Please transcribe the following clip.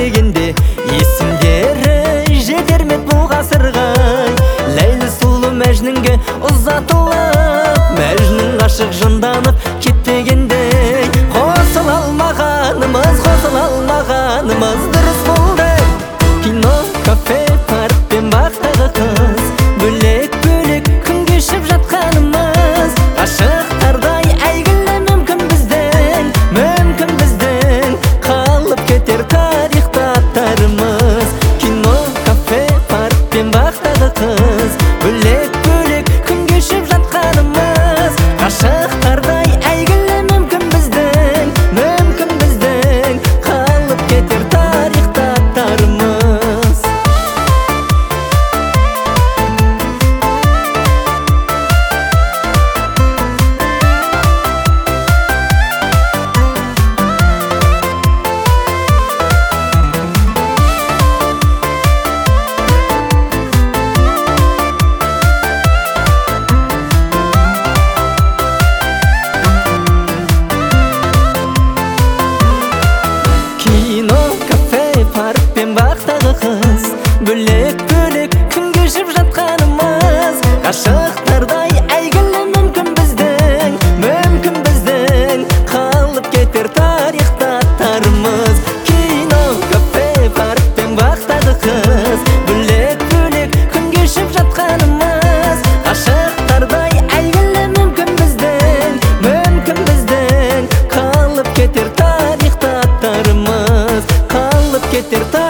дегенде есімдері жетермек бұл ғасырға. Ләйлі сұлу Мәжнүнге ұзатылып, Мәжнүн ғашық жынданып кетпегенде, қосыла алмағанымыз дұрыс болды. Кино, кафе, парк пен бақтағы қыз, бөлек-бөлек күн кешіп жатқанымыз, ғашықтардай әйгілі мүмкін біздің қалып кетер тарихта аттарымыз. Кино, кафе, парк пен бақтағы қыз, бөлек-бөлек күн кешіп жатқанымыз, ғашықтардай әйгілі мүмкін біздің қалып кетер тарихта аттарымыз. Кино, кафе, парк пен бақтағы қыз, бөлек-бөлек күн кешіп жатқанымыз, ғашықтардай әйгілі мүмкін біздің қалып кетер тарихта аттарымыз. Кино, кафе, парк пен бақтағы қыз, бөлек-бөлек күн кешіп жатқанымыз, ғашықтардай әйгілі мүмкін біздің қалып кетер тарихта аттарымыз, қалып кетер